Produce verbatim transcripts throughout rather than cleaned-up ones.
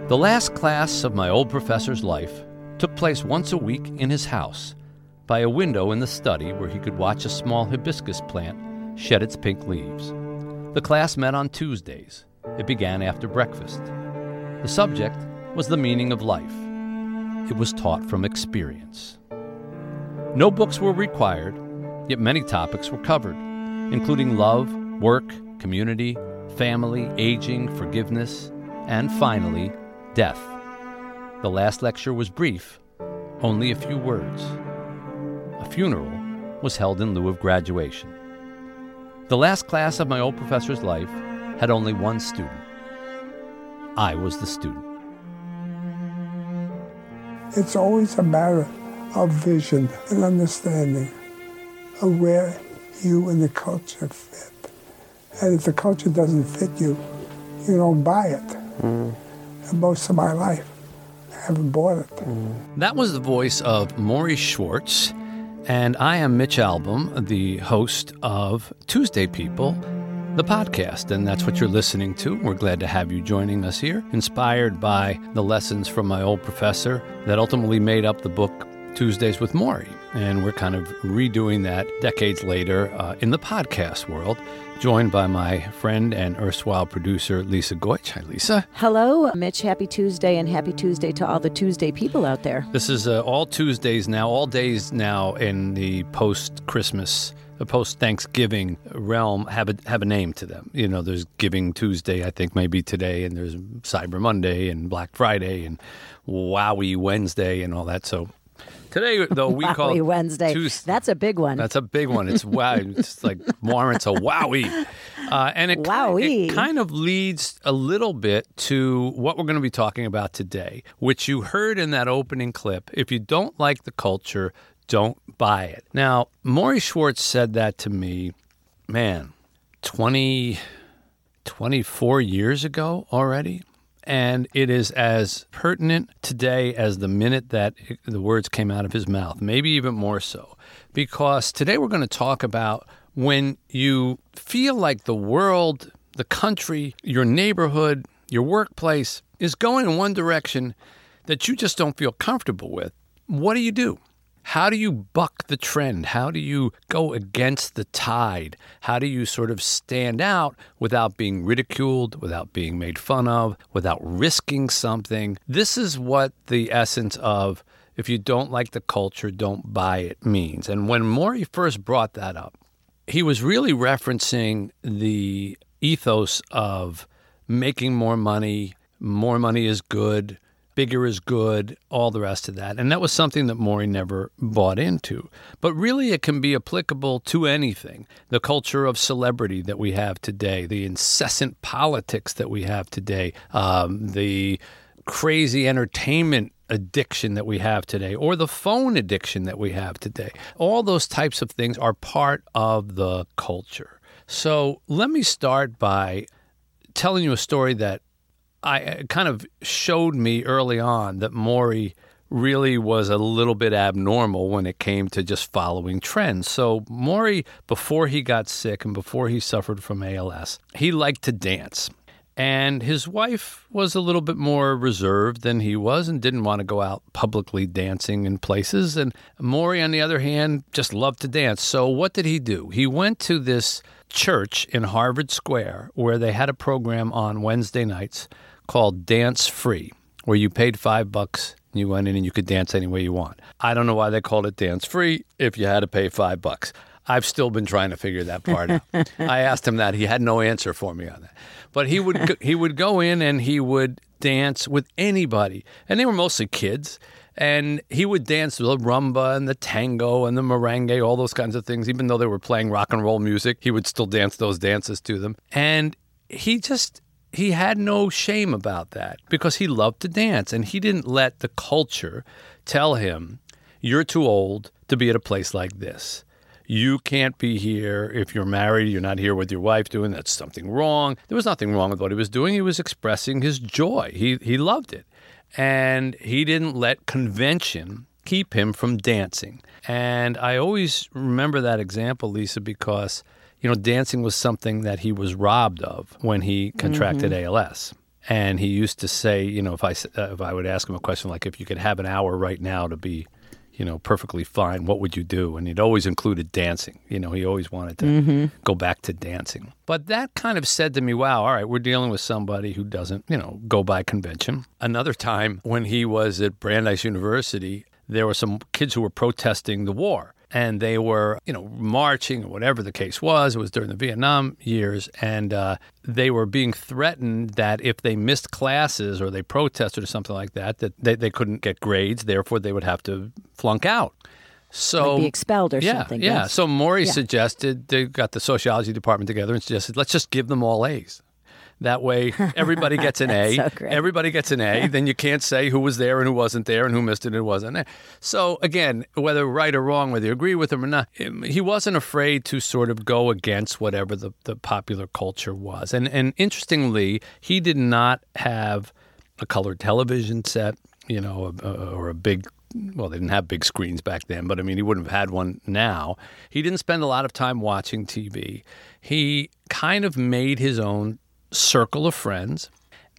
The last class of my old professor's life took place once a week in his house, by a window in the study where he could watch a small hibiscus plant shed its pink leaves. The class met on Tuesdays. It began after breakfast. The subject was the meaning of life. It was taught from experience. No books were required, yet many topics were covered, including love, work, community, family, aging, forgiveness, and finally, death. The last lecture was brief, only a few words. A funeral was held in lieu of graduation. The last class of my old professor's life had only one student. I was the student. It's always a matter of vision and understanding of where you and the culture fit. And if the culture doesn't fit you, you don't buy it. Mm. And most of my life, I haven't bought it. Mm. That was the voice of Morrie Schwartz, and I am Mitch Albom, the host of Tuesday People, the podcast, and that's what you're listening to. We're glad to have you joining us here, inspired by the lessons from my old professor that ultimately made up the book Tuesdays with Morrie. And we're kind of redoing that decades later uh, in the podcast world, joined by my friend and erstwhile producer, Lisa Goich. Hi, Lisa. Hello, Mitch. Happy Tuesday, and happy Tuesday to all the Tuesday people out there. This is uh, all Tuesdays now, all days now in the post-Christmas, the post-Thanksgiving realm have a, have a name to them. You know, there's Giving Tuesday, I think maybe today, and there's Cyber Monday and Black Friday and Wowie Wednesday and all that. So today, though, we call it Wednesday. Tuesday. That's a big one. That's a big one. It's wow. It's like warrants a wowie. Uh, and it, wowie. it kind of leads a little bit to what we're going to be talking about today, which you heard in that opening clip. If you don't like the culture, don't buy it. Now, Morrie Schwartz said that to me, man, twenty, twenty-four years ago already. And it is as pertinent today as the minute that it, the words came out of his mouth, maybe even more so. Because today we're going to talk about when you feel like the world, the country, your neighborhood, your workplace is going in one direction that you just don't feel comfortable with. What do you do? How do you buck the trend? How do you go against the tide? How do you sort of stand out without being ridiculed, without being made fun of, without risking something? This is what the essence of if you don't like the culture, don't buy it means. And when Morrie first brought that up, he was really referencing the ethos of making more money, more money is good, bigger is good, all the rest of that. And that was something that Morrie never bought into. But really it can be applicable to anything. The culture of celebrity that we have today, the incessant politics that we have today, um, the crazy entertainment addiction that we have today, or the phone addiction that we have today. All those types of things are part of the culture. So let me start by telling you a story that I kind of showed me early on that Morrie really was a little bit abnormal when it came to just following trends. So Morrie, before he got sick and before he suffered from A L S, he liked to dance. And his wife was a little bit more reserved than he was and didn't want to go out publicly dancing in places. And Morrie, on the other hand, just loved to dance. So what did he do? He went to this church in Harvard Square where they had a program on Wednesday nights called Dance Free, where you paid five bucks and you went in and you could dance any way you want. I don't know why they called it Dance Free if you had to pay five bucks. I've still been trying to figure that part out. I asked him that. He had no answer for me on that. But he would he would go in and he would dance with anybody. And they were mostly kids. And he would dance the rumba and the tango and the merengue, all those kinds of things. Even though they were playing rock and roll music, he would still dance those dances to them. And he just... He had no shame about that because he loved to dance, and he didn't let the culture tell him, you're too old to be at a place like this. You can't be here. If you're married, you're not here with your wife doing, that's something wrong. There was nothing wrong with what he was doing. He was expressing his joy. He he loved it. And he didn't let convention keep him from dancing. And I always remember that example, Lisa, because you know, dancing was something that he was robbed of when he contracted mm-hmm. A L S. And he used to say, you know, if I, uh, if I would ask him a question like, if you could have an hour right now to be, you know, perfectly fine, what would you do? And he'd always included dancing. You know, he always wanted to mm-hmm. go back to dancing. But that kind of said to me, wow, all right, we're dealing with somebody who doesn't, you know, go by convention. Another time when he was at Brandeis University, there were some kids who were protesting the war. And they were, you know, marching or whatever the case was. It was during the Vietnam years. And uh, they were being threatened that if they missed classes or they protested or something like that, that they, they couldn't get grades. Therefore, they would have to flunk out. So like be expelled or yeah, something. Yeah. Yes. So Morrie yeah. suggested, they got the sociology department together and suggested, let's just give them all A's. That way, everybody gets an A. So great. Everybody gets an A. Then you can't say who was there and who wasn't there and who missed it and who wasn't there. So again, whether right or wrong, whether you agree with him or not, he wasn't afraid to sort of go against whatever the, the popular culture was. And and interestingly, he did not have a colored television set, you know, a, a, or a big. Well, they didn't have big screens back then, but I mean, he wouldn't have had one now. He didn't spend a lot of time watching T V. He kind of made his own circle of friends.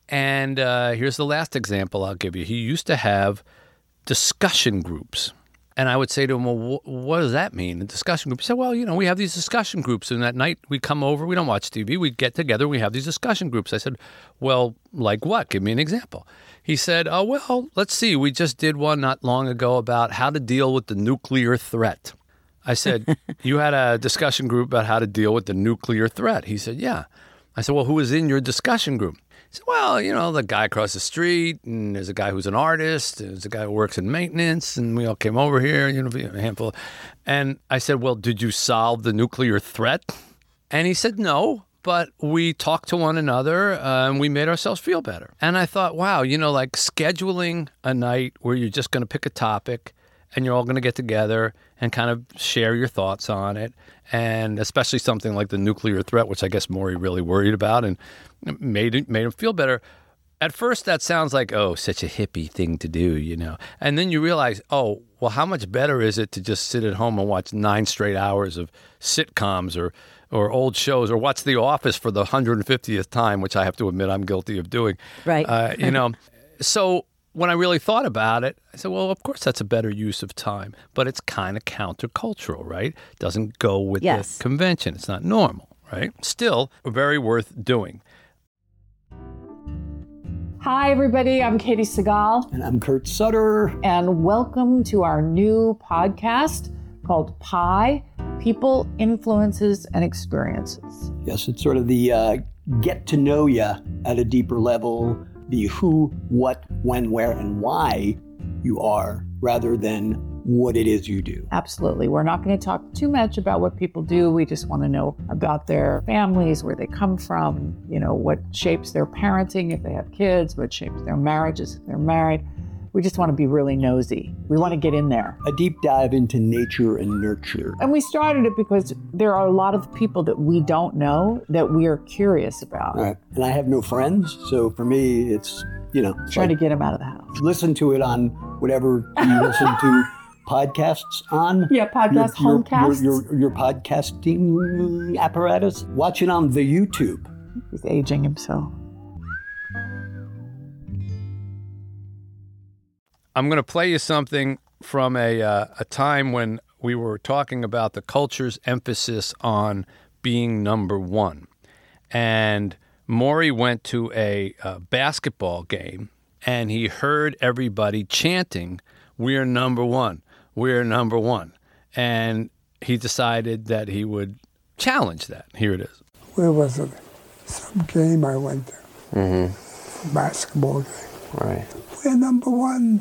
And uh, here's the last example I'll give you. He used to have discussion groups. And I would say to him, well, wh- what does that mean, a discussion group? He said, well, you know, we have these discussion groups. And at night we come over, we don't watch T V, we get together, we have these discussion groups. I said, well, like what? Give me an example. He said, oh, well, let's see. We just did one not long ago about how to deal with the nuclear threat. I said, you had a discussion group about how to deal with the nuclear threat. He said, yeah. I said, well, who was in your discussion group? He said, well, you know, the guy across the street, and there's a guy who's an artist, there's a guy who works in maintenance, and we all came over here, you know, a handful. And I said, well, did you solve the nuclear threat? And he said, no, but we talked to one another, uh, and we made ourselves feel better. And I thought, wow, you know, like scheduling a night where you're just going to pick a topic, and you're all going to get together and kind of share your thoughts on it. And especially something like the nuclear threat, which I guess Morrie really worried about and made it, made him feel better. At first, that sounds like, oh, such a hippie thing to do, you know. And then you realize, oh, well, how much better is it to just sit at home and watch nine straight hours of sitcoms or or old shows, or watch The Office for the one hundred fiftieth time, which I have to admit I'm guilty of doing. Right. Uh, you know, so when I really thought about it, I said, well, of course that's a better use of time, but it's kind of countercultural, right? Doesn't go with yes. the convention. It's not normal, right? Still, very worth doing. Hi, everybody. I'm Katie Segal. And I'm Kurt Sutter. And welcome to our new podcast called Pi, People, Influences, and Experiences. Yes, it's sort of the uh, get to know you at a deeper level, the who, what, when, where, and why you are, rather than what it is you do. Absolutely. We're not going to talk too much about what people do. We just want to know about their families, where they come from, you know, what shapes their parenting if they have kids, what shapes their marriages if they're married. We just want to be really nosy. We want to get in there. A deep dive into nature and nurture. And we started it because there are a lot of people that we don't know that we are curious about. All right. And I have no friends, so for me, it's, you know. Trying like, to get them out of the house. Listen to it on whatever you listen to podcasts on. Yeah, podcast, your, homecasts. Your, your, your podcasting apparatus. Watch it on the YouTube. He's aging himself. I'm going to play you something from a uh, a time when we were talking about the culture's emphasis on being number one. And Morrie went to a, a basketball game, and he heard everybody chanting, "We're number one, we're number one." And he decided that he would challenge that. Here it is. Where was it? Some game I went to. Mm-hmm. Basketball game. Right. We're number one.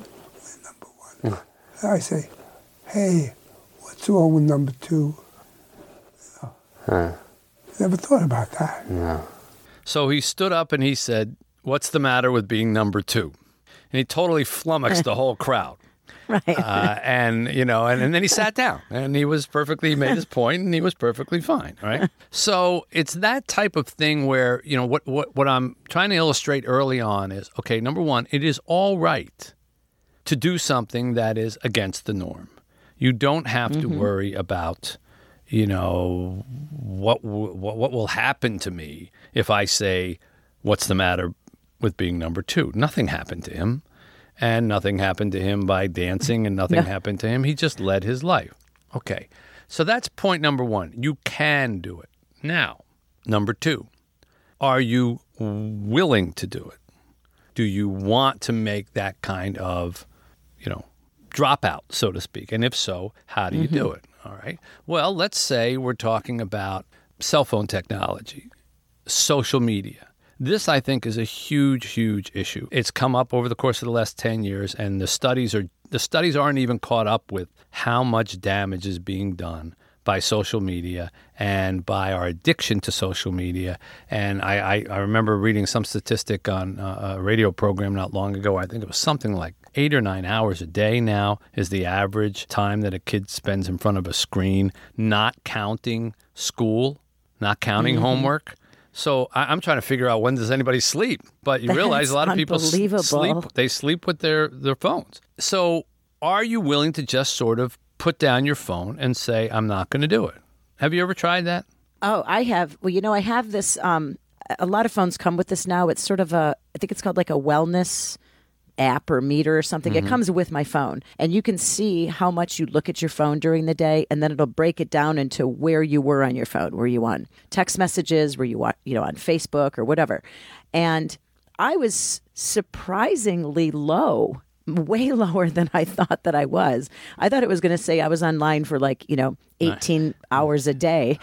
I say, hey, what's wrong with number two? You know, Huh. never thought about that. No. So he stood up and he said, "What's the matter with being number two?" And he totally flummoxed the whole crowd. Right. Uh, and, you know, and, and then he sat down and he was perfectly, he made his point and he was perfectly fine, right? So it's that type of thing where, you know, what, what, what I'm trying to illustrate early on is, okay, number one, it is all right to do something that is against the norm. You don't have to mm-hmm. worry about, you know, what, what what will happen to me if I say, "What's the matter with being number two. Nothing happened to him, and nothing happened to him by dancing, and nothing No. happened to him. He just led his life. Okay, so that's point number one. You can do it. Now, number two, are you willing to do it? Do you want to make that kind of, you know, dropout, so to speak? And if so, how do you do it? All right. Well, let's say we're talking about cell phone technology, social media. This, I think, is a huge, huge issue. It's come up over the course of the last ten years, and the studies are the studies aren't even caught up with how much damage is being done by social media and by our addiction to social media. And I, I, I remember reading some statistic on a, a radio program not long ago. I think it was something like eight or nine hours a day now is the average time that a kid spends in front of a screen, not counting school, not counting Mm-hmm. homework. So I, I'm trying to figure out, when does anybody sleep? But you realize a lot of people s- unbelievable. sleep. They sleep with their, their phones. So are you willing to just sort of put down your phone and say, I'm not going to do it? Have you ever tried that? Oh, I have. Well, you know, I have this. Um, a lot of phones come with this now. It's sort of a, I think it's called like a wellness app or meter or something. It comes with my phone, and you can see how much you look at your phone during the day, and then it'll break it down into where you were on your phone. Were you on text messages? Were you on, you know, on Facebook or whatever? And I was surprisingly low, way lower than I thought that I was. I thought it was going to say I was online for like, you know, eighteen hours a day,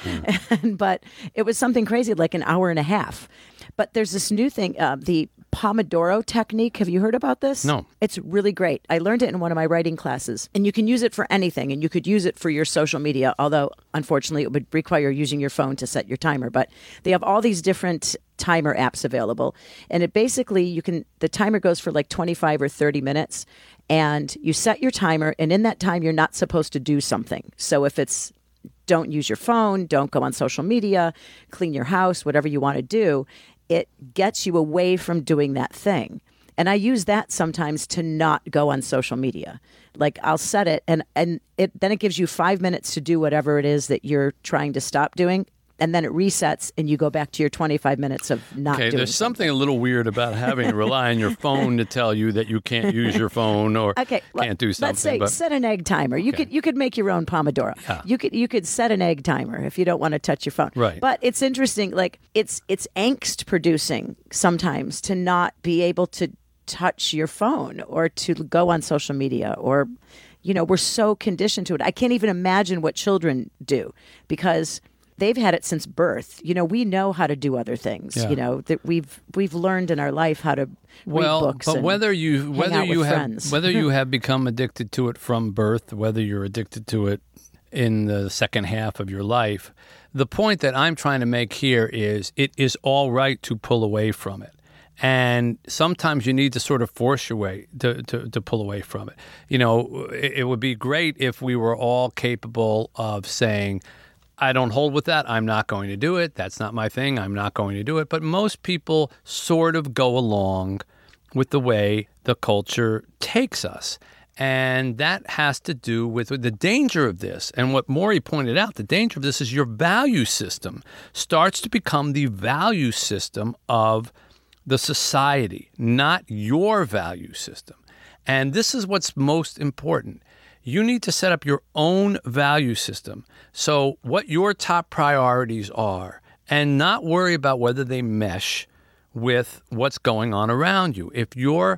but it was something crazy, like an hour and a half. But there's this new thing, uh, the Pomodoro technique. Have you heard about this? No. It's really great. I learned it in one of my writing classes, and you can use it for anything, and you could use it for your social media, although unfortunately it would require using your phone to set your timer. But they have all these different timer apps available, and it basically, you can, the timer goes for like twenty-five or thirty minutes, and you set your timer, and in that time you're not supposed to do something. So if it's don't use your phone, don't go on social media, clean your house, whatever you want to do, it gets you away from doing that thing. And I use that sometimes to not go on social media. Like I'll set it, and, and it then it gives you five minutes to do whatever it is that you're trying to stop doing. And then it resets, and you go back to your twenty-five minutes of not Okay, doing there's something a little weird about having to rely on your phone to tell you that you can't use your phone or Okay, well, can't do something. let's say but set an egg timer. You Okay. could you could make your own Pomodoro. Yeah. You could you could set an egg timer if you don't want to touch your phone. Right. But it's interesting. Like it's it's angst producing sometimes to not be able to touch your phone or to go on social media, or, you know, we're so conditioned to it. I can't even imagine what children do because they've had it since birth. You know, we know how to do other things. Yeah. You know, that we've we've learned in our life how to well, read books. but and whether you hang whether out you with have friends. whether you have become addicted to it from birth, whether you're addicted to it in the second half of your life, the point that I'm trying to make here is it is all right to pull away from it. And sometimes you need to sort of force your way to, to, to pull away from it. You know, it, it would be great if we were all capable of saying, I don't hold with that. I'm not going to do it. That's not my thing. I'm not going to do it. But most people sort of go along with the way the culture takes us. And that has to do with the danger of this. And what Maury pointed out, the danger of this is your value system starts to become the value system of the society, not your value system. And this is what's most important. You need to set up your own value system. So what your top priorities are, and not worry about whether they mesh with what's going on around you. If your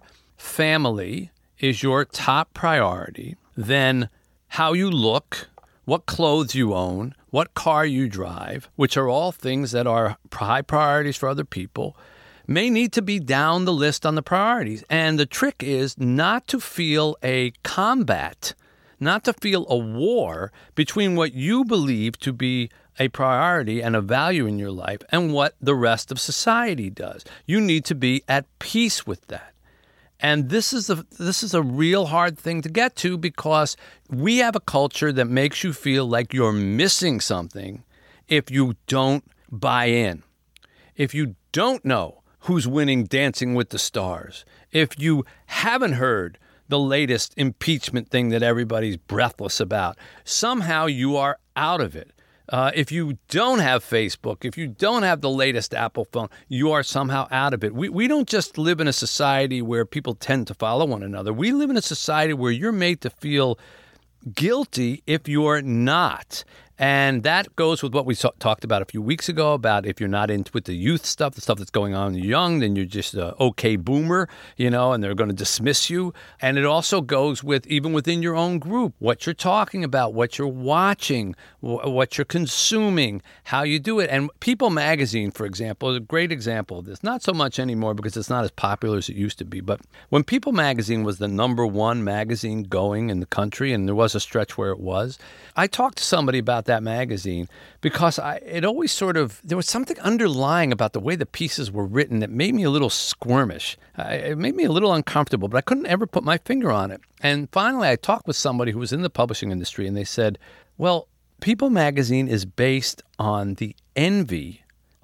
family is your top priority, then how you look, what clothes you own, what car you drive, which are all things that are high priorities for other people, may need to be down the list on the priorities. And the trick is not to feel a combat, not to feel a war between what you believe to be a priority and a value in your life and what the rest of society does. You need to be at peace with that. And this is a this is a real hard thing to get to because we have a culture that makes you feel like you're missing something if you don't buy in. If you don't know who's winning Dancing with the Stars, if you haven't heard the latest impeachment thing that everybody's breathless about, somehow you are out of it. Uh, if you don't have Facebook, if you don't have the latest Apple phone, you are somehow out of it. We we don't just live in a society where people tend to follow one another. We live in a society where you're made to feel guilty if you're not. And that goes with what we so- talked about a few weeks ago about if you're not into with the youth stuff, the stuff that's going on when you're young, then you're just a okay boomer, you know, and they're going to dismiss you. And it also goes with even within your own group, what you're talking about, what you're watching, wh- what you're consuming, how you do it. And People Magazine, for example, is a great example of this. Not so much anymore because it's not as popular as it used to be. But when People Magazine was the number one magazine going in the country, and there was a stretch where it was, I talked to somebody about that magazine because I, it always sort of, there was something underlying about the way the pieces were written that made me a little squirmish. I, it made me a little uncomfortable, but I couldn't ever put my finger on it. And finally, I talked with somebody who was in the publishing industry, and they said, well, People Magazine is based on the envy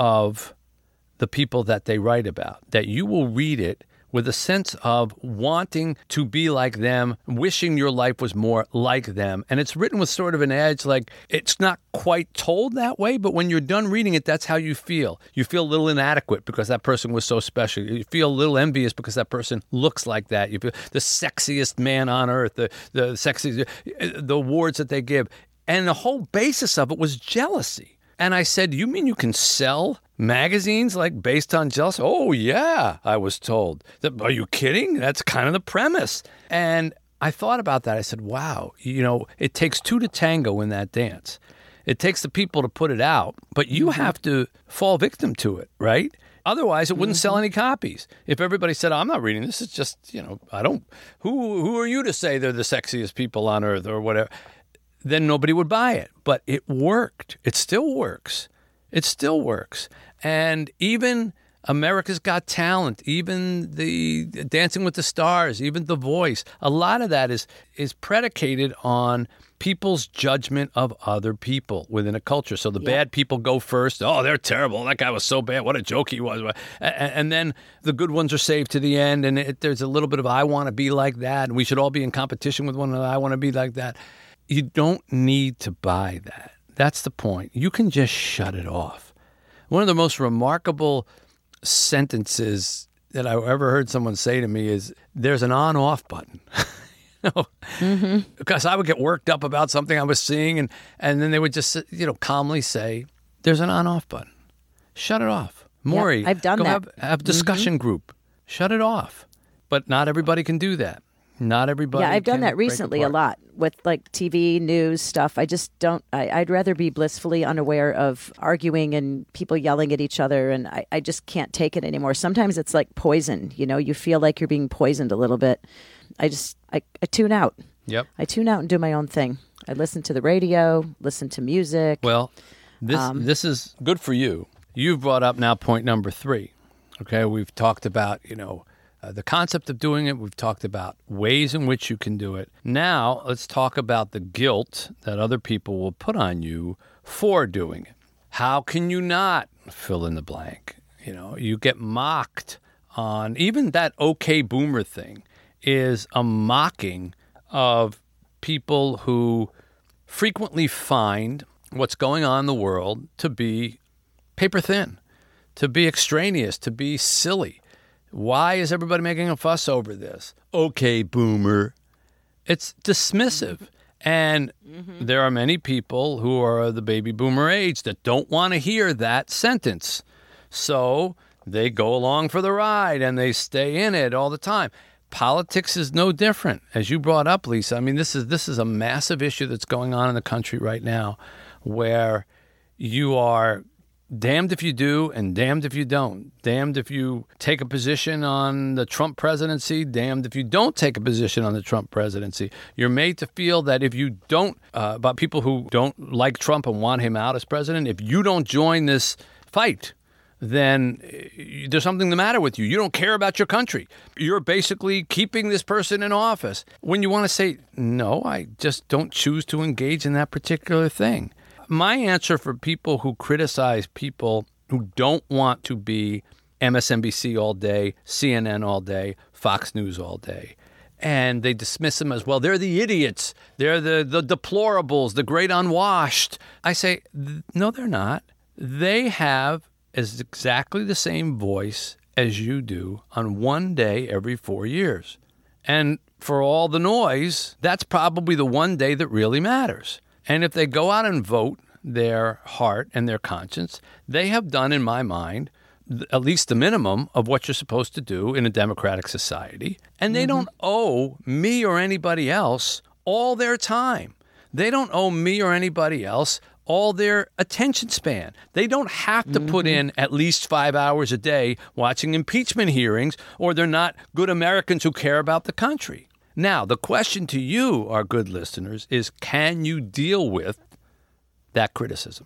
of the people that they write about, that you will read it with a sense of wanting to be like them, wishing your life was more like them. And it's written with sort of an edge, like it's not quite told that way, but when you're done reading it, that's how you feel. You feel a little inadequate because that person was so special. You feel a little envious because that person looks like that. You feel the sexiest man on earth, the, the sexiest, the awards that they give. And the whole basis of it was jealousy. And I said, you mean you can sell magazines like based on jealousy? Oh, yeah, I was told. Are you kidding? That's kind of the premise. And I thought about that. I said, wow, you know, it takes two to tango in that dance. It takes the people to put it out, but you mm-hmm. have to fall victim to it, right? Otherwise, it wouldn't mm-hmm. sell any copies. If everybody said, I'm not reading this, it's just, you know, I don't, who who are you to say they're the sexiest people on earth or whatever? Then nobody would buy it. But it worked. It still works. It still works. And even America's Got Talent, even the Dancing with the Stars, even The Voice, a lot of that is is predicated on people's judgment of other people within a culture. So the yeah. bad people go first. Oh, they're terrible. That guy was so bad. What a joke he was. And, and then the good ones are saved to the end. And it, there's a little bit of, I want to be like that. And we should all be in competition with one another. I want to be like that. You don't need to buy that. That's the point. You can just shut it off. One of the most remarkable sentences that I've ever heard someone say to me is, there's an on-off button. you know? mm-hmm. Because I would get worked up about something I was seeing, and, and then they would just, you know, calmly say, there's an on-off button. Shut it off. Maury, yep, I've done go that. Have, have a discussion mm-hmm. group. Shut it off. But not everybody can do that. Not everybody. Yeah, I've done can that recently a lot with like T V news stuff. I just don't. I, I'd rather be blissfully unaware of arguing and people yelling at each other, and I, I just can't take it anymore. Sometimes it's like poison. You know, you feel like you're being poisoned a little bit. I just I, I tune out. Yep. I tune out and do my own thing. I listen to the radio, listen to music. Well, this um, this is good for you. You've brought up now point number three. Okay, we've talked about you know. Uh, the concept of doing it, we've talked about ways in which you can do it. Now, let's talk about the guilt that other people will put on you for doing it. How can you not fill in the blank? You know, you get mocked on, even that okay boomer thing is a mocking of people who frequently find what's going on in the world to be paper thin, to be extraneous, to be silly. Why is everybody making a fuss over this? Okay, boomer. It's dismissive. And mm-hmm. there are many people who are the baby boomer age that don't want to hear that sentence. So they go along for the ride and they stay in it all the time. Politics is no different. As you brought up, Lisa, I mean, this is this is a massive issue that's going on in the country right now where you are damned if you do and damned if you don't. Damned if you take a position on the Trump presidency. Damned if you don't take a position on the Trump presidency. You're made to feel that if you don't, uh, about people who don't like Trump and want him out as president, if you don't join this fight, then there's something the matter with you. You don't care about your country. You're basically keeping this person in office. When you want to say, no, I just don't choose to engage in that particular thing. My answer for people who criticize people who don't want to be M S N B C all day, C N N all day, Fox News all day, And they dismiss them as, well, they're the idiots. They're the, the deplorables, the great unwashed. I say, no, they're not. They have as exactly the same voice as you do on one day every four years. And for all the noise, that's probably the one day that really matters. And if they go out and vote their heart and their conscience, they have done, in my mind, at least the minimum of what you're supposed to do in a democratic society. And they mm-hmm. don't owe me or anybody else all their time. They don't owe me or anybody else all their attention span. They don't have to mm-hmm. put in at least five hours a day watching impeachment hearings, or they're not good Americans who care about the country. Now, the question to you, our good listeners, is can you deal with that criticism?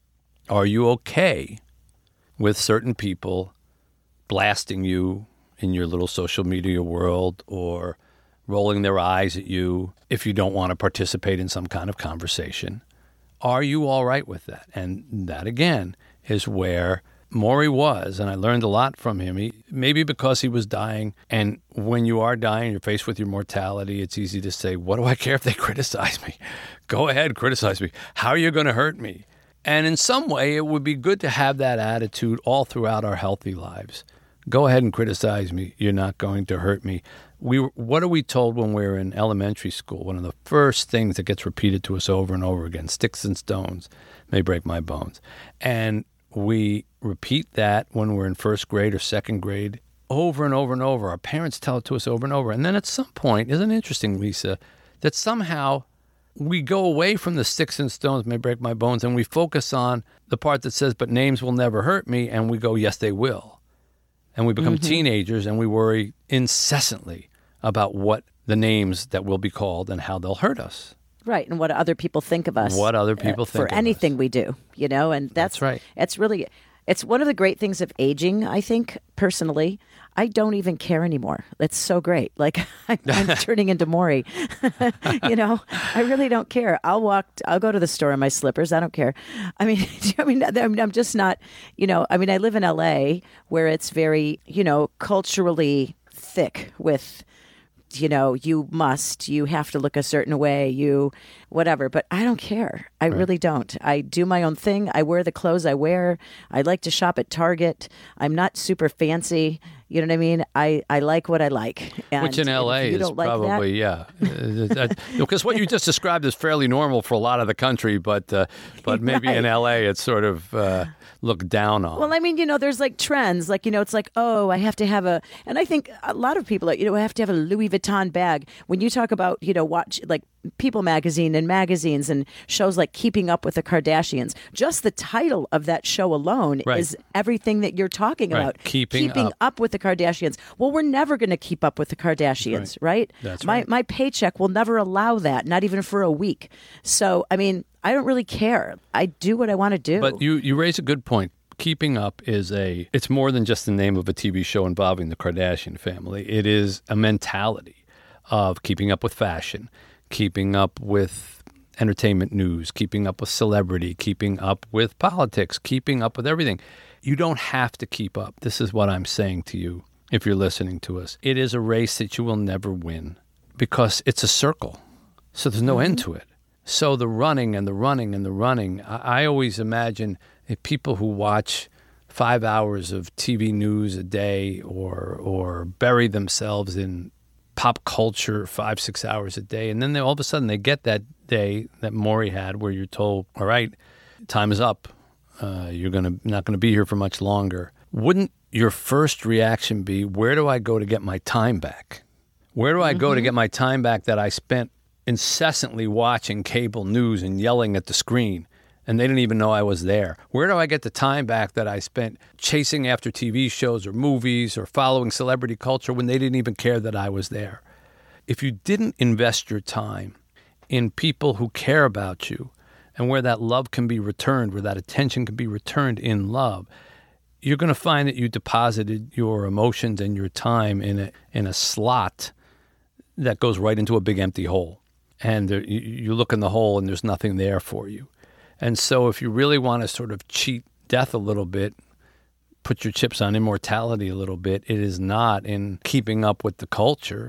Are you okay with certain people blasting you in your little social media world or rolling their eyes at you if you don't want to participate in some kind of conversation? Are you all right with that? And that, again, is where Maury was, and I learned a lot from him. He, maybe because he was dying, and when you are dying, you're faced with your mortality, it's easy to say, what do I care if they criticize me? Go ahead, criticize me. How are you going to hurt me? And in some way, it would be good to have that attitude all throughout our healthy lives. Go ahead and criticize me. You're not going to hurt me. We, what are we told when we're in elementary school? One of the first things that gets repeated to us over and over again, sticks and stones may break my bones. And we repeat that when we're in first grade or second grade over and over and over. Our parents tell it to us over and over. And then at some point, isn't it interesting, Lisa, that somehow we go away from the sticks and stones may break my bones and we focus on the part that says, but names will never hurt me. And we go, yes, they will. And we become mm-hmm. teenagers and we worry incessantly about what the names that will be called and how they'll hurt us. Right, and what other people think of us. What other people uh, think for of anything us. we do, you know, and that's, that's right. It's really, it's one of the great things of aging, I think, personally. I don't even care anymore. It's so great. Like, I'm, I'm turning into Maury. You know, I really don't care. I'll walk, I'll go to the store in my slippers. I don't care. I mean, I mean, I'm just not, you know, I mean, I live in L A where it's very, you know, culturally thick with, you know, you must, you have to look a certain way, you, whatever. But I don't care. I right. really don't. I do my own thing. I wear the clothes I wear. I like to shop at Target. I'm not super fancy. You know what I mean? I, I like what I like. And which in L A is like probably, that, yeah. Because what you just described is fairly normal for a lot of the country, but uh, but maybe right. in L A it's sort of uh, looked down on. Well, I mean, you know, there's like trends. Like, you know, it's like, oh, I have to have a, and I think a lot of people, you know, I have to have a Louis Vuitton bag. When you talk about, you know, watch, like, People magazine and magazines and shows like Keeping Up with the Kardashians. Just the title of that show alone right. is everything that you're talking right. about. Keeping, keeping up. up with the Kardashians. Well, we're never going to keep up with the Kardashians, right? right? That's my, right. My paycheck will never allow that, not even for a week. So, I mean, I don't really care. I do what I want to do. But you, you raise a good point. Keeping Up is a, it's more than just the name of a T V show involving the Kardashian family. It is a mentality of keeping up with fashion, keeping up with entertainment news, keeping up with celebrity, keeping up with politics, keeping up with everything. You don't have to keep up. This is what I'm saying to you if you're listening to us. It is a race that you will never win because it's a circle. So there's no mm-hmm. end to it. So the running and the running and the running, I, I always imagine if people who watch five hours of T V news a day or or bury themselves in pop culture five, six hours a day. And then they, all of a sudden they get that day that Maury had where you're told, all right, time is up. Uh, you're gonna not going to be here for much longer. Wouldn't your first reaction be, where do I go to get my time back? Where do I mm-hmm. go to get my time back that I spent incessantly watching cable news and yelling at the screen? And they didn't even know I was there. Where do I get the time back that I spent chasing after T V shows or movies or following celebrity culture when they didn't even care that I was there? If you didn't invest your time in people who care about you and where that love can be returned, where that attention can be returned in love, you're going to find that you deposited your emotions and your time in a, in a slot that goes right into a big empty hole. And there, you, you look in the hole and there's nothing there for you. And so if you really want to sort of cheat death a little bit, put your chips on immortality a little bit, it is not in keeping up with the culture.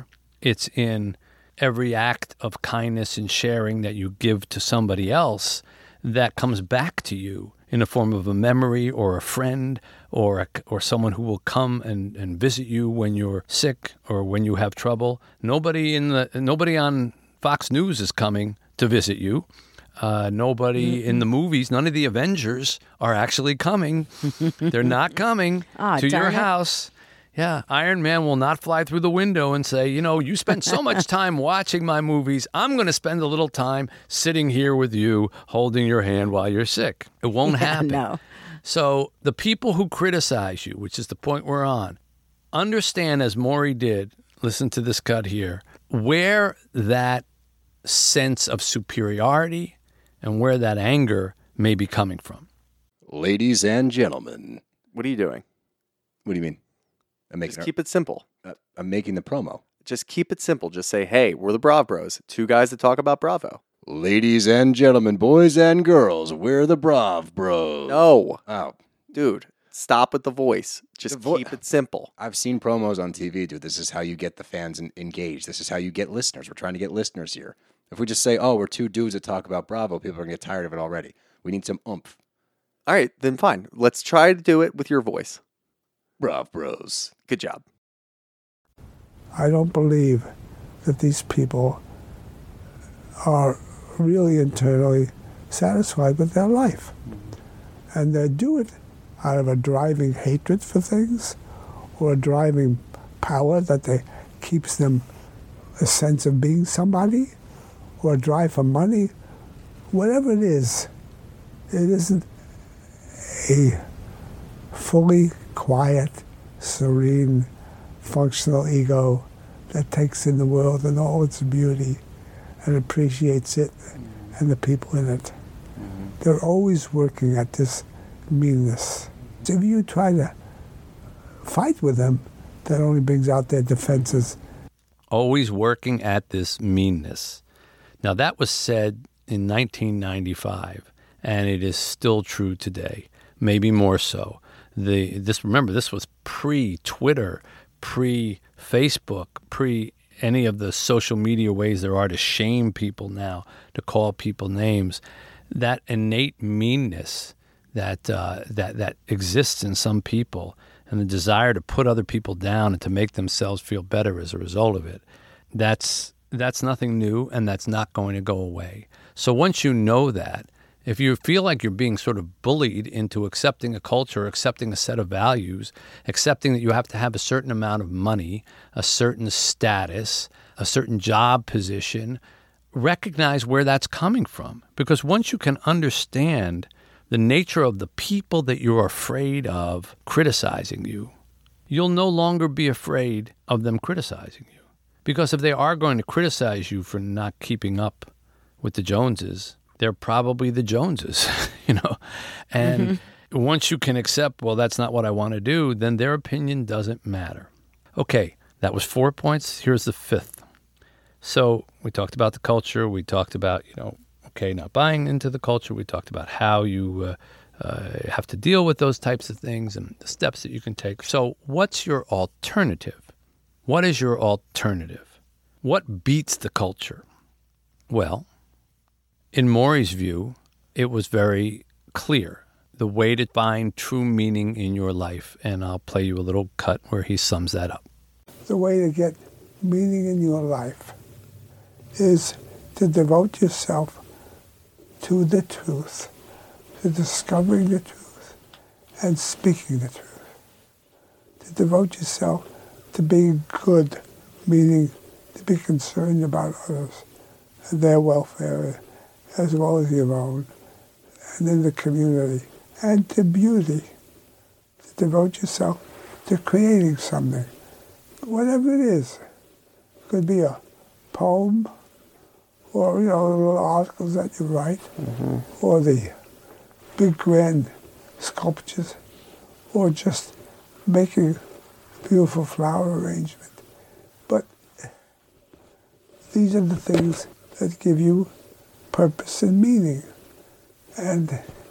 It's in every act of kindness and sharing that you give to somebody else that comes back to you in the form of a memory or a friend or a, or someone who will come and, and visit you when you're sick or when you have trouble. Nobody in the nobody on Fox News is coming to visit you. Uh, nobody mm-hmm. in the movies, none of the Avengers are actually coming. They're not coming ah, to your it. house. Yeah, Iron Man will not fly through the window and say, you know, you spent so much time watching my movies. I'm going to spend a little time sitting here with you, holding your hand while you're sick. It won't yeah, happen. No. So the people who criticize you, which is the point we're on, understand, as Maury did, listen to this cut here, where that sense of superiority and where that anger may be coming from. Ladies and gentlemen. What are you doing? What do you mean? I'm making Just keep it simple. Uh, I'm making the promo. Just keep it simple. Just say, hey, we're the Brav Bros. Two guys that talk about Bravo. Ladies and gentlemen, boys and girls, we're the Brav Bros. No. Oh. Dude, stop with the voice. Just The vo- keep it simple. I've seen promos on T V, dude. This is how you get the fans en- engaged. This is how you get listeners. We're trying to get listeners here. If we just say, oh, we're two dudes that talk about Bravo, people are going to get tired of it already. We need some oomph. All right, then fine. Let's try to do it with your voice. Brav Bros. Good job. I don't believe that these people are really internally satisfied with their life. And they do it out of a driving hatred for things or a driving power that they keeps them a sense of being somebody or a drive for money. Whatever it is, it isn't a fully quiet, serene, functional ego that takes in the world and all its beauty and appreciates it and the people in it. Mm-hmm. They're always working at this meanness. If you try to fight with them, that only brings out their defenses. Always working at this meanness. Now, that was said in nineteen ninety-five, and it is still true today, maybe more so. The this remember, this was pre-Twitter, pre-Facebook, pre any of the social media ways there are to shame people now, to call people names. That innate meanness that uh, that that exists in some people, and the desire to put other people down and to make themselves feel better as a result of it, that's that's nothing new, and that's not going to go away. So once you know that, if you feel like you're being sort of bullied into accepting a culture, accepting a set of values, accepting that you have to have a certain amount of money, a certain status, a certain job position, recognize where that's coming from. Because once you can understand the nature of the people that you're afraid of criticizing you, you'll no longer be afraid of them criticizing you. Because if they are going to criticize you for not keeping up with the Joneses, they're probably the Joneses, you know. And mm-hmm. once you can accept, well, that's not what I want to do, then their opinion doesn't matter. Okay, that was four points. Here's the fifth. So we talked about the culture. We talked about, you know, okay, not buying into the culture. We talked about how you uh, uh, have to deal with those types of things and the steps that you can take. So what's your alternative? What is your alternative? What beats the culture? Well, in Maury's view, it was very clear the way to find true meaning in your life. And I'll play you a little cut where he sums that up. The way to get meaning in your life is to devote yourself to the truth, to discovering the truth and speaking the truth. To devote yourself to being good, meaning to be concerned about others and their welfare as well as your own, and in the community, and to beauty. To devote yourself to creating something, whatever it is. It could be a poem, or, you know, little articles that you write, mm-hmm. or the big grand sculptures, or just making beautiful flower arrangement. But these are the things that give you purpose and meaning. And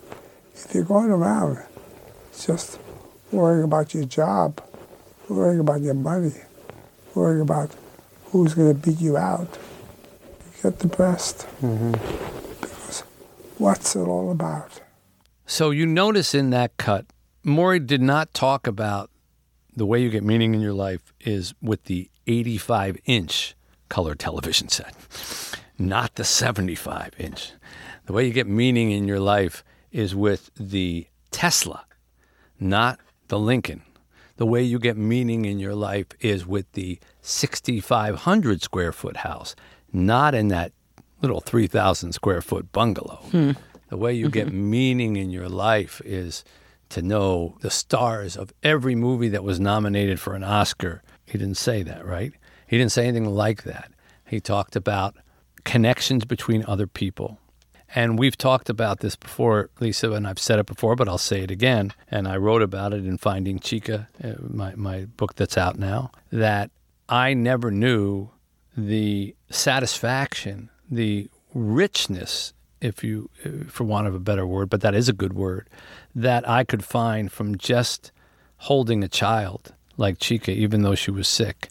if you're going around just worrying about your job, worrying about your money, worrying about who's going to beat you out, you get depressed. Mm-hmm. Because what's it all about? So you notice in that cut, Maury did not talk about the way you get meaning in your life is with the eighty-five inch color television set, not the seventy-five inch. The way you get meaning in your life is with the Tesla, not the Lincoln. The way you get meaning in your life is with the sixty-five hundred square foot house, not in that little three thousand square foot bungalow. Hmm. The way you get meaning in your life is to know the stars of every movie that was nominated for an Oscar. He didn't say that, right? He didn't say anything like that. He talked about connections between other people. And we've talked about this before, Lisa, and I've said it before, but I'll say it again. And I wrote about it in Finding Chica, uh, my, my book that's out now, that I never knew the satisfaction, the richness, if you, for want of a better word, but that is a good word, that I could find from just holding a child like Chica, even though she was sick.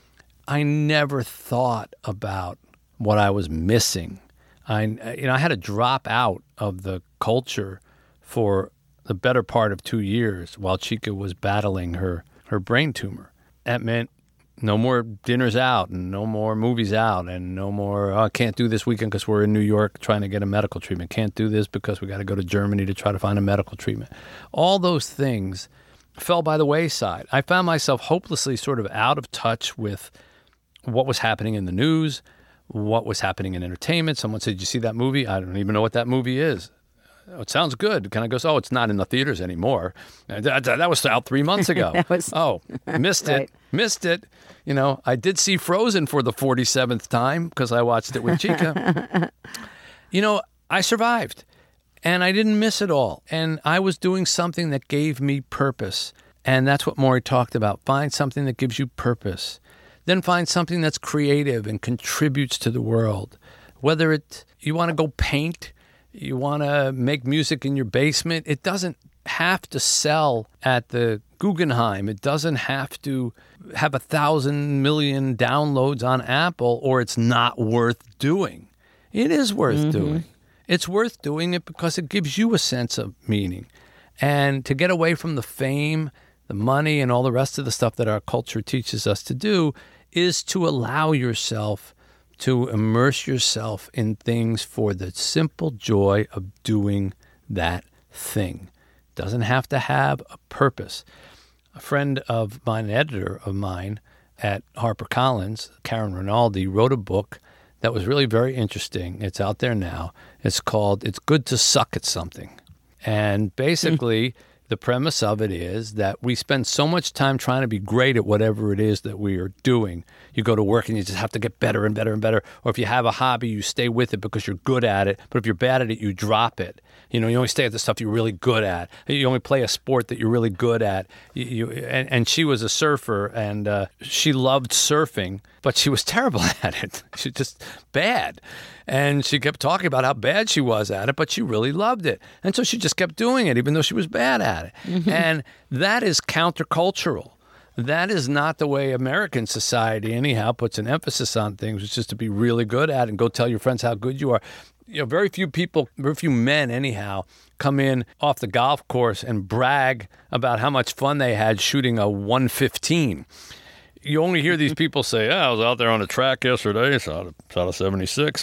I never thought about what I was missing. I, you know, I had to drop out of the culture for the better part of two years while Chica was battling her, her brain tumor. That meant no more dinners out and no more movies out and no more, oh, I can't do this weekend because we're in New York trying to get a medical treatment. Can't do this because we got to go to Germany to try to find a medical treatment. All those things fell by the wayside. I found myself hopelessly sort of out of touch with what was happening in the news, what was happening in entertainment. Someone said, did you see that movie? I don't even know what that movie is. Oh, it sounds good. Can I go, oh, it's not in the theaters anymore. That, that was out three months ago. that was... Oh, missed right. it. Missed it. You know, I did see Frozen for the forty-seventh time because I watched it with Chica. You know, I survived and I didn't miss it all. And I was doing something that gave me purpose. And that's what Maury talked about. Find something that gives you purpose. Then find something that's creative and contributes to the world. Whether it you want to go paint, you want to make music in your basement, it doesn't have to sell at the Guggenheim. It doesn't have to have a thousand million downloads on Apple, or it's not worth doing. It is worth mm-hmm. doing. It's worth doing it because it gives you a sense of meaning. And to get away from the fame, the money, and all the rest of the stuff that our culture teaches us to do is to allow yourself to immerse yourself in things for the simple joy of doing that thing. Doesn't have to have a purpose. A friend of mine, an editor of mine at HarperCollins, Karen Rinaldi, wrote a book that was really very interesting. It's out there now. It's called It's Good to Suck at Something. And basically, the premise of it is that we spend so much time trying to be great at whatever it is that we are doing. You go to work and you just have to get better and better and better. Or if you have a hobby, you stay with it because you're good at it. But if you're bad at it, you drop it. You know, you only stay at the stuff you're really good at. You only play a sport that you're really good at. You, you and, and she was a surfer, and uh, she loved surfing, but she was terrible at it. She was just bad. And she kept talking about how bad she was at it, but she really loved it. And so she just kept doing it, even though she was bad at it. Mm-hmm. And that is countercultural. That is not the way American society, anyhow, puts an emphasis on things, which is to be really good at and go tell your friends how good you are. You know, very few people, very few men, anyhow, come in off the golf course and brag about how much fun they had shooting a one fifteen. You only hear these people say, yeah, I was out there on the track yesterday, it's out of, it's out of seventy-six.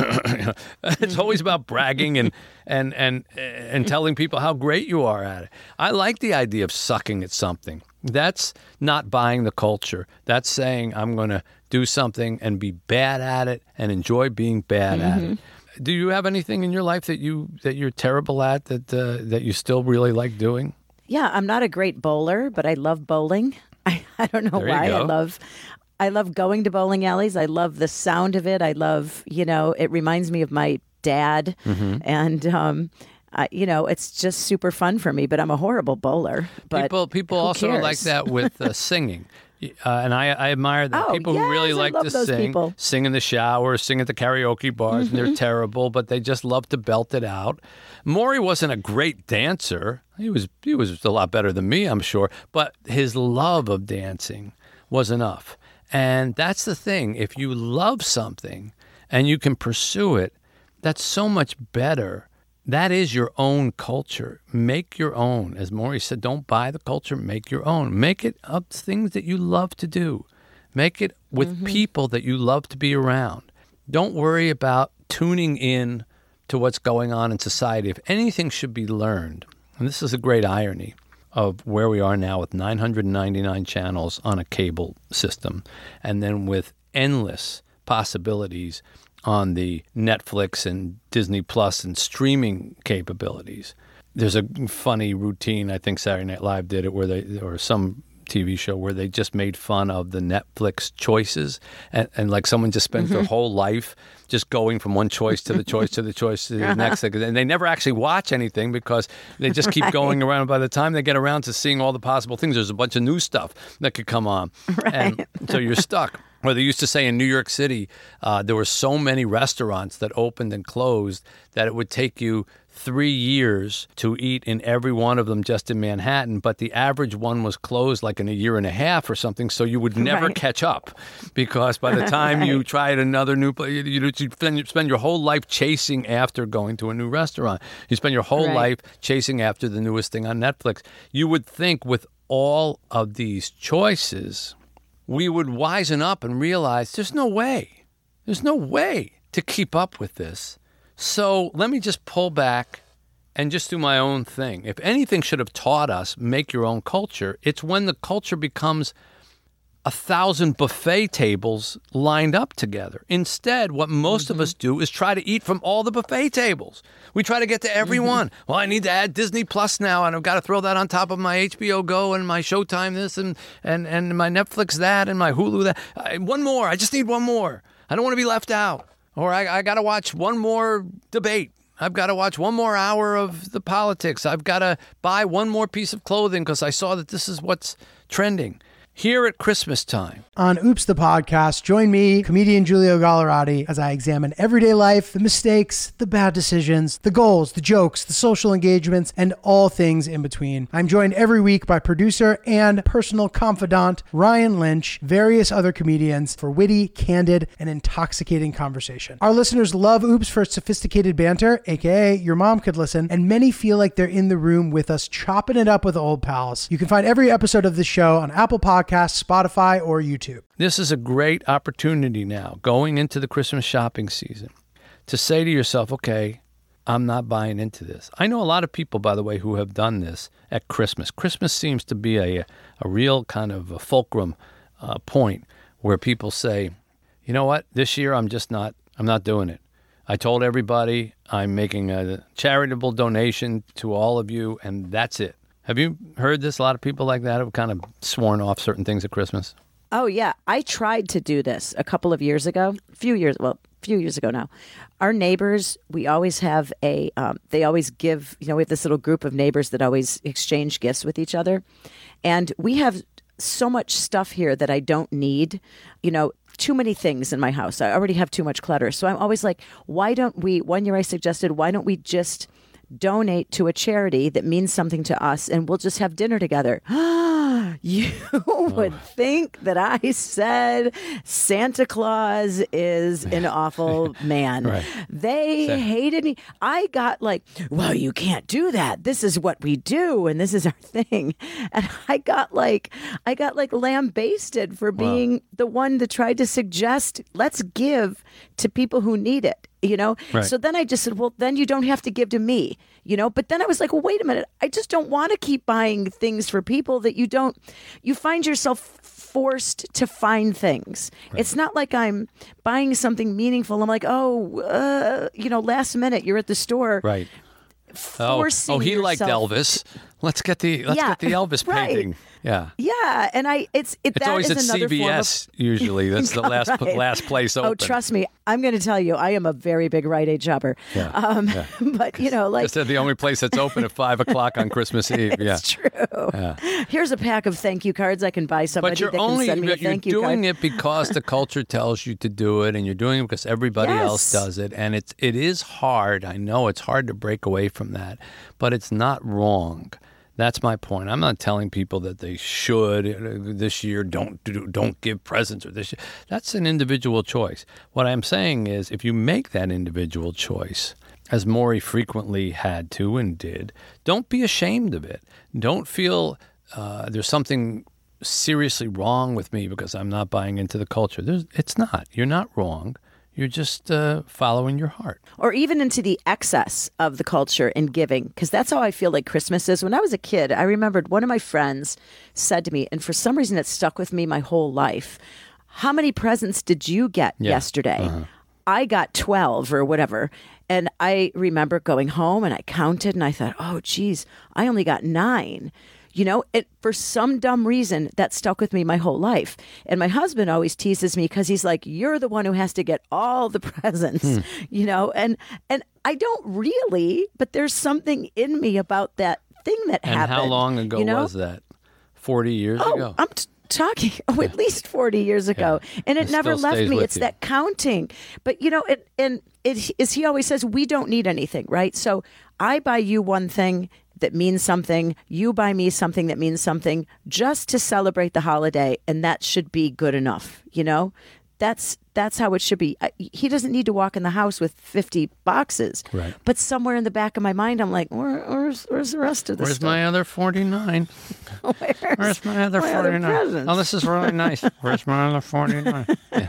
It's always about bragging and, and, and, and telling people how great you are at it. I like the idea of sucking at something. That's not buying the culture. That's saying I'm going to do something and be bad at it and enjoy being bad mm-hmm. at it. Do you have anything in your life that you that you're terrible at that uh, that you still really like doing? Yeah, I'm not a great bowler, but I love bowling. I, I don't know there why. I love I love going to bowling alleys. I love the sound of it. I love, you know, it reminds me of my dad. Mm-hmm. And um I, you know, it's just super fun for me, but I'm a horrible bowler. But people people who also cares? are like that with uh, singing. Uh, and I, I admire that. Oh, people yes, who really I like love to those sing, people. sing in the shower, sing at the karaoke bars, mm-hmm. and they're terrible, but they just love to belt it out. Maury wasn't a great dancer. He was he was a lot better than me, I'm sure, but his love of dancing was enough. And that's the thing. If you love something and you can pursue it, that's so much better. That is your own culture. Make your own. As Maury said, don't buy the culture, make your own. Make it of things that you love to do. Make it with mm-hmm. people that you love to be around. Don't worry about tuning in to what's going on in society. If anything should be learned, and this is a great irony of where we are now with nine hundred ninety-nine channels on a cable system, and then with endless possibilities on the Netflix and Disney Plus and streaming capabilities. There's a funny routine, I think Saturday Night Live did it, where they, or some T V show where they just made fun of the Netflix choices, and, and like someone just spends mm-hmm. their whole life just going from one choice to the choice to the choice to the uh-huh. next thing. And they never actually watch anything because they just keep right. going around. By the time they get around to seeing all the possible things, there's a bunch of new stuff that could come on. Right. And so you're stuck. Where they used to say in New York City, uh, there were so many restaurants that opened and closed that it would take you three years to eat in every one of them just in Manhattan, but the average one was closed like in a year and a half or something, so you would never right. catch up because by the time right. you tried another new place, you, you spend, spend your whole life chasing after going to a new restaurant. You spend your whole right. life chasing after the newest thing on Netflix. You would think with all of these choices, we would wisen up and realize there's no way. There's no way to keep up with this. So let me just pull back and just do my own thing. If anything should have taught us make your own culture, it's when the culture becomes a thousand buffet tables lined up together. Instead, what most mm-hmm. of us do is try to eat from all the buffet tables. We try to get to every mm-hmm. one. Well, I need to add Disney Plus now, and I've got to throw that on top of my H B O Go and my Showtime this and and, and my Netflix that and my Hulu that. I, one more. I just need one more. I don't want to be left out. Or I, I got to watch one more debate. I've got to watch one more hour of the politics. I've got to buy one more piece of clothing because I saw that this is what's trending. Here at Christmas time. On Oops the Podcast, join me, comedian Giulio Gallerati, as I examine everyday life, the mistakes, the bad decisions, the goals, the jokes, the social engagements, and all things in between. I'm joined every week by producer and personal confidant Ryan Lynch, various other comedians for witty, candid, and intoxicating conversation. Our listeners love Oops for its sophisticated banter, aka your mom could listen, and many feel like they're in the room with us chopping it up with old pals. You can find every episode of this show on Apple Podcasts, Spotify, or YouTube. This is a great opportunity now, going into the Christmas shopping season, to say to yourself, okay, I'm not buying into this. I know a lot of people, by the way, who have done this at Christmas. Christmas seems to be a, a real kind of a fulcrum uh, point where people say, you know what, this year I'm just not, I'm not doing it. I told everybody I'm making a charitable donation to all of you, and that's it. Have you heard this? A lot of people like that have kind of sworn off certain things at Christmas. Oh, yeah. I tried to do this a couple of years ago, a few years, well, a few years ago now. Our neighbors, we always have a, um, they always give, you know, we have this little group of neighbors that always exchange gifts with each other. And we have so much stuff here that I don't need, you know, too many things in my house. I already have too much clutter. So I'm always like, why don't we, one year I suggested, why don't we just donate to a charity that means something to us and we'll just have dinner together. You would oh. think that I said Santa Claus is an awful man. Right. They so. hated me. I got like, well, you can't do that. This is what we do and this is our thing. And I got like, I got like lambasted for being wow. the one that tried to suggest, let's give to people who need it. You know, right. So then I just said, well, then you don't have to give to me, you know, but then I was like, well, wait a minute. I just don't want to keep buying things for people that you don't, you find yourself forced to find things. Right. It's not like I'm buying something meaningful. I'm like, oh, uh, you know, last minute you're at the store. Right. Forcing oh, oh, he yourself. liked Elvis. Let's get the let's yeah, get the Elvis right. painting. Yeah, yeah, and I it's it, it's that always is at another C B S. Form of... Usually, that's the last right. last place open. Oh, trust me, I'm going to tell you, I am a very big Rite Aid shopper. Yeah, um, yeah. But you know, like just the only place that's open at five o'clock on Christmas Eve. Yeah, it's true. Yeah. Here's a pack of thank you cards I can buy somebody but you're that only, can send me a you're thank you doing card. it because the culture tells you to do it, and you're doing it because everybody yes. else does it, and it's it is hard. I know it's hard to break away from that, but it's not wrong That's my point. I'm not telling people that they should uh, this year don't do, don't give presents or this year. That's an individual choice. What I'm saying is, if you make that individual choice, as Maury frequently had to and did, don't be ashamed of it. Don't feel uh, there's something seriously wrong with me because I'm not buying into the culture. There's, it's not. You're not wrong. You're just uh, following your heart. Or even into the excess of the culture in giving, because that's how I feel like Christmas is. When I was a kid, I remembered one of my friends said to me, and for some reason it stuck with me my whole life, how many presents did you get Yeah. yesterday? Uh-huh. I got twelve or whatever. And I remember going home and I counted and I thought, oh, geez, I only got nine. You know, it, for some dumb reason, that stuck with me my whole life. And my husband always teases me because he's like, you're the one who has to get all the presents, Hmm. you know, and and I don't really, but there's something in me about that thing that And happened. how long ago you know? was that? forty years Oh, ago? I'm t- talking oh, at least forty years ago. And it, It never still left stays me. with It's you. that counting. But, you know, it, and it, as he always says, we don't need anything, right? So I buy you one thing that means something. You buy me something that means something just to celebrate the holiday. And that should be good enough, you know? That's that's how it should be. I, he doesn't need to walk in the house with fifty boxes. Right. But somewhere in the back of my mind, I'm like, Where, where's, where's the rest of this Where's stuff? my other forty-nine? Where's, Where's my other my other forty-nine? presents? Oh, this is really nice. Where's my other forty-nine? Yeah.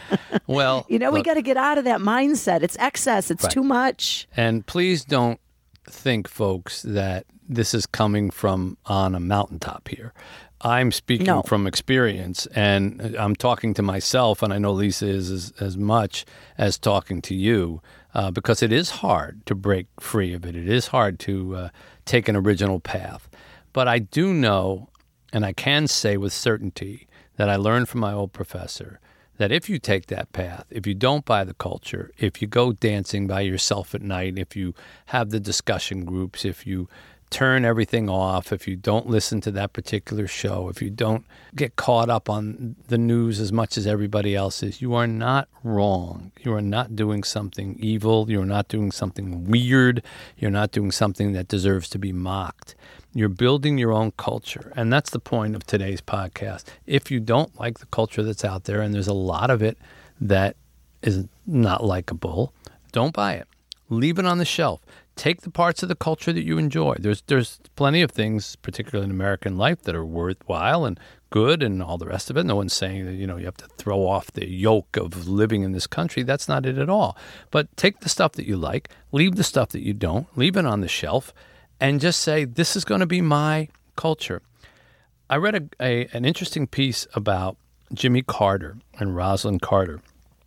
Well, You know, we look, got to get out of that mindset. It's excess. It's Right. too much. and please don't think, folks, that this is coming from on a mountaintop here. I'm speaking No. from experience, and I'm talking to myself, and I know Lisa is as, as much as talking to you, uh, because it is hard to break free of it. It is hard to uh, take an original path. But I do know, and I can say with certainty, that I learned from my old professor that if you take that path, if you don't buy the culture, if you go dancing by yourself at night, if you have the discussion groups, if you turn everything off, if you don't listen to that particular show, if you don't get caught up on the news as much as everybody else is, you are not wrong. You are not doing something evil. You're not doing something weird. You're not doing something that deserves to be mocked. You're building your own culture. And that's the point of today's podcast. If you don't like the culture that's out there, and there's a lot of it that is not likable, don't buy it. Leave it on the shelf. Take the parts of the culture that you enjoy. There's there's plenty of things, particularly in American life, that are worthwhile and good and all the rest of it. No one's saying that, you know, you have to throw off the yoke of living in this country. That's not it at all. But take the stuff that you like, leave the stuff that you don't, leave it on the shelf, and just say, this is going to be my culture. I read a, a an interesting piece about Jimmy Carter and Rosalind Carter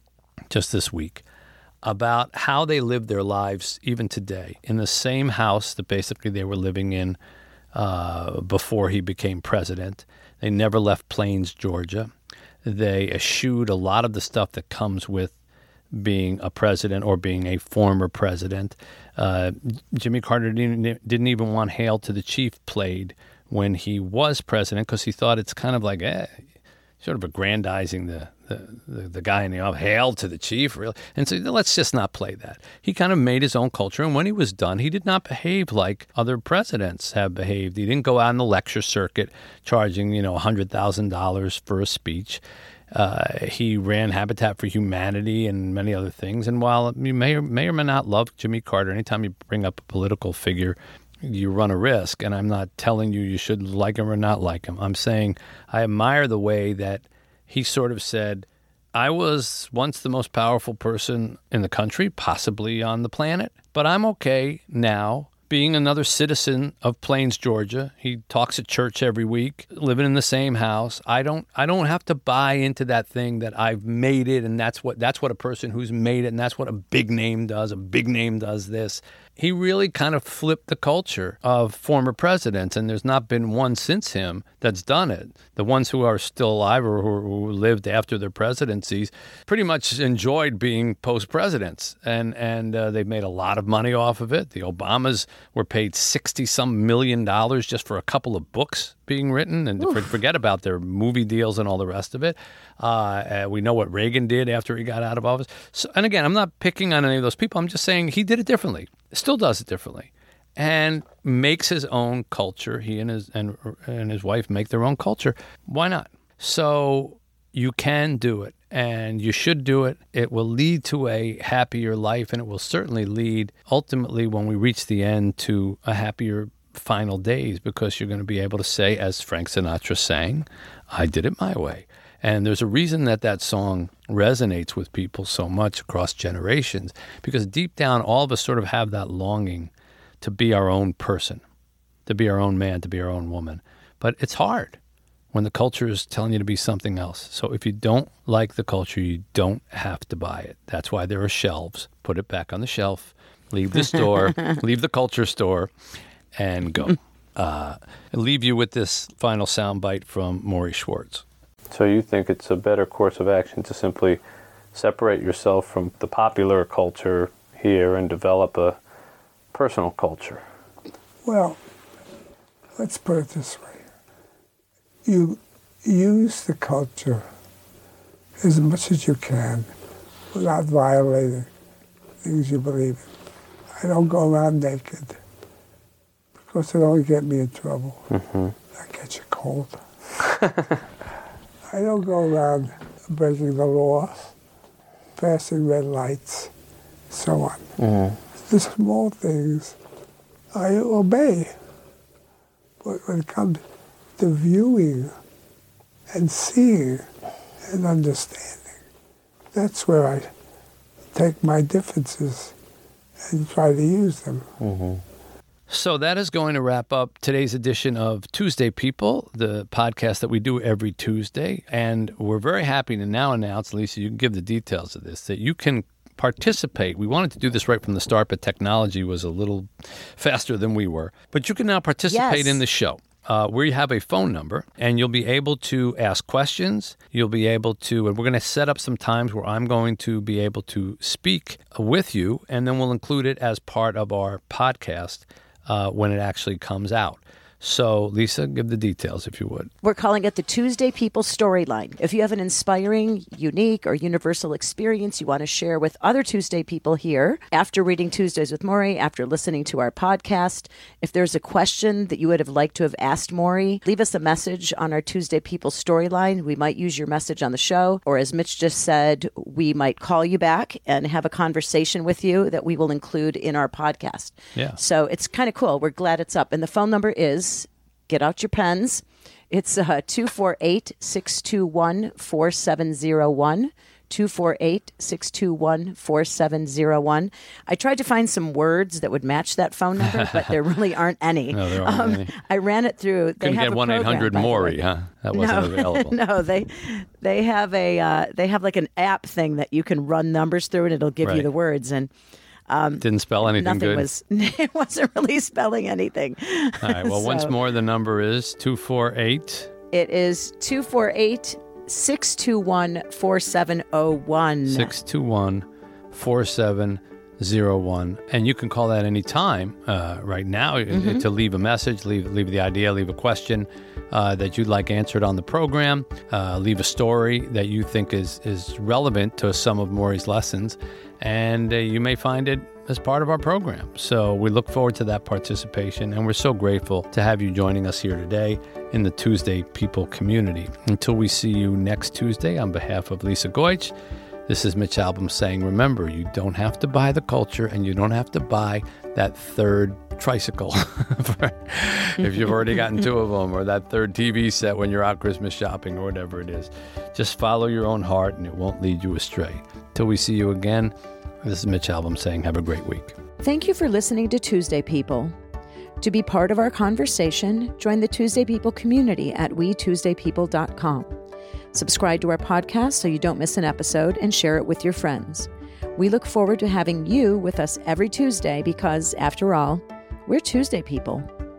just this week, about how they lived their lives even today in the same house that basically they were living in uh, before he became president. They never left Plains, Georgia. They eschewed a lot of the stuff that comes with being a president or being a former president. Uh, Jimmy Carter didn't, didn't even want Hail to the Chief played when he was president because he thought it's kind of like, eh, sort of aggrandizing the, the, the, the guy in the office, hail to the chief, really. And so let's just not play that. He kind of made his own culture, and when he was done, he did not behave like other presidents have behaved. He didn't go out on the lecture circuit charging, you know, one hundred thousand dollars for a speech. Uh, he ran Habitat for Humanity and many other things. And while you may or may or may not love Jimmy Carter, anytime you bring up a political figure, you run a risk. And I'm not telling you you should like him or not like him. I'm saying I admire the way that he sort of said, I was once the most powerful person in the country, possibly on the planet, but I'm okay now being another citizen of Plains, Georgia. He talks at church every week, living in the same house. I don't I don't have to buy into that thing that I've made it, and that's what that's what a person who's made it, and that's what a big name does. A big name does this. He really kind of flipped the culture of former presidents, and there's not been one since him that's done it. The ones who are still alive or who, who lived after their presidencies pretty much enjoyed being post-presidents, and, and uh, they've made a lot of money off of it. The Obamas were paid sixty-some million dollars just for a couple of books being written, and for, forget about their movie deals and all the rest of it. Uh, uh, we know what Reagan did after he got out of office. So, and again, I'm not picking on any of those people. I'm just saying he did it differently. Still does it differently. and makes his own culture. He and his and and his wife make their own culture. Why not? So you can do it, and you should do it. It will lead to a happier life, and it will certainly lead, ultimately, when we reach the end, to a happier final days, because you're going to be able to say, as Frank Sinatra sang, I did it my way. And there's a reason that that song resonates with people so much across generations, because deep down, all of us sort of have that longing to be our own person, to be our own man, to be our own woman. But it's hard when the culture is telling you to be something else. So if you don't like the culture, you don't have to buy it. That's why there are shelves. Put it back on the shelf, leave the store, leave the culture store, and go. Uh, I'll leave you with this final soundbite from Maury Schwartz. So you think it's a better course of action to simply separate yourself from the popular culture here and develop a personal culture? Well, let's put it this way. You use the culture as much as you can without violating things you believe in. I don't go around naked because it only get me in trouble. Mm-hmm. I catch a cold. I don't go around breaking the law, passing red lights, so on. Mm-hmm. The small things I obey. But when it comes to viewing and seeing and understanding, that's where I take my differences and try to use them. Mm-hmm. So that is going to wrap up today's edition of Tuesday People, the podcast that we do every Tuesday. And we're very happy to now announce, Lisa, you can give the details of this, that you can participate. We wanted to do this right from the start, but technology was a little faster than we were. But you can now participate Yes. in the show. Uh, we have a phone number, and you'll be able to ask questions. You'll be able to, and we're going to set up some times where I'm going to be able to speak with you, and then we'll include it as part of our podcast uh, when it actually comes out. So, Lisa, give the details, if you would. We're calling it the Tuesday People Storyline. If you have an inspiring, unique, or universal experience you want to share with other Tuesday people here, after reading Tuesdays with Maury, after listening to our podcast, if there's a question that you would have liked to have asked Maury, leave us a message on our Tuesday People Storyline. We might use your message on the show, or as Mitch just said, we might call you back and have a conversation with you that we will include in our podcast. Yeah. So it's kind of cool. We're glad it's up. And the phone number is, get out your pens. It's uh, two four eight, six two one, four seven zero one. two four eight, six two one, four seven zero one. I tried to find some words that would match that phone number, but there really aren't any. No, there aren't um, any. I ran it through. They Couldn't have get a one eight hundred program, by the Maury, way. huh? That wasn't no, available. No, they they have a uh, they have like an app thing that you can run numbers through, and it'll give you Right. the words. And Didn't spell anything nothing good. was. It wasn't really spelling anything. All right. Well, once So- more, the number is two four eight. It is two four eight, six two one, four seven zero one. six two one, four seven zero one. And you can call that any time uh, right now Mm-hmm. to leave a message, leave leave the idea, leave a question uh, that you'd like answered on the program, uh, leave a story that you think is, is relevant to some of Maury's lessons, and uh, you may find it as part of our program. So we look forward to that participation, and we're so grateful to have you joining us here today in the Tuesday People community. Until we see you next Tuesday, on behalf of Lisa Goich, this is Mitch Albom saying, remember, you don't have to buy the culture, and you don't have to buy that third tricycle for, if you've already gotten two of them, or that third T V set when you're out Christmas shopping, or whatever it is. Just follow your own heart, and it won't lead you astray. Till we see you again, this is Mitch Albom saying, have a great week. Thank you for listening to Tuesday People. To be part of our conversation, join the Tuesday People community at we tuesday people dot com. Subscribe to our podcast so you don't miss an episode, and share it with your friends. We look forward to having you with us every Tuesday because, after all, we're Tuesday People.